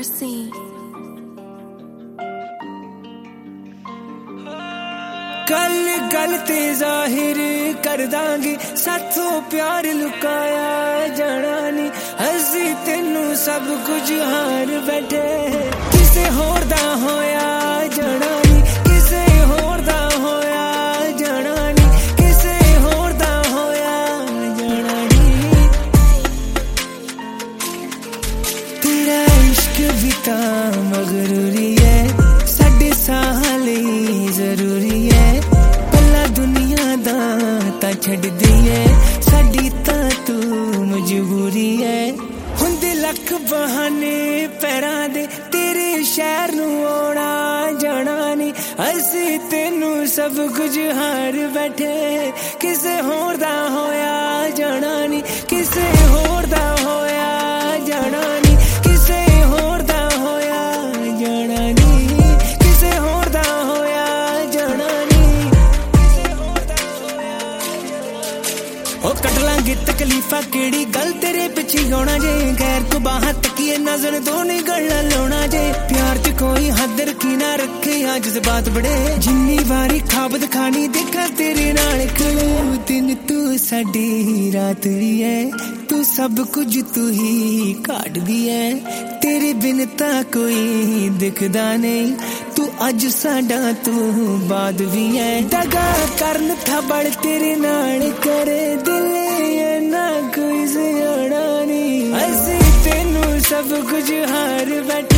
mercy. गल गल ते जाहिर कर दांगी साथों प्यार लुकाया जाना नी असी तेनू सब कुछ हार बैठे किसे होर दा होया जाना नी किसे होर दा होया जाना नी किसे होर दा होया जाना नी तेरा इश्क भी तां मगरूरी है साडे साह लई जरूरी है छड़ दिए साडी तां तू मजबूरी है हुंदे लख बहाने पैरां दे तेरे शहर नू आना जाना नी असी तेनू सब कुछ हार बैठे किसे होर दा होया जाना नी किसे होर दा होया जाना नी किसे होर दा होया जाना नी किसे होर दा होया जाना नी कट लांगे तकलीफा केड़ी गल तेरे पिछे होना जे गैर को बाहर तकिए नजर दो नहीं गल्ला लाना जे प्यार च कोई हद रखी ना रखे आज जज्बात बड़े जिन्नी बारी खाब दिखानी देखा तेरे नाल खलो दिन तू साडी रात भी है तू सब कुछ तू ही काट भी है तेरे बिन तां कोई दिखदा नहीं तू अज साडा तू बाद भी है दगा करन था बड़ तेरे नाल करे दिल ना कोई सियाना नहीं असी तेनू सब कुछ हार बैठे